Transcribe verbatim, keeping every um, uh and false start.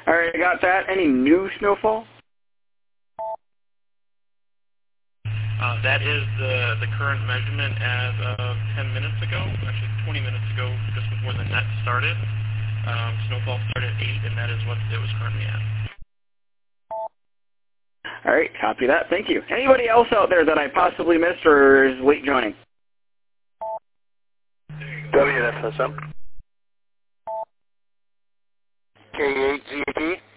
All right, I got that. Any new snowfall? Uh, that is the, the current measurement as of ten minutes ago, actually twenty minutes ago, just before the net started. Um, snowfall started at eight, and that is what it was currently at. All right, copy that. Thank you. Anybody else out there that I possibly missed or is late joining? W F S M. K eight Z P.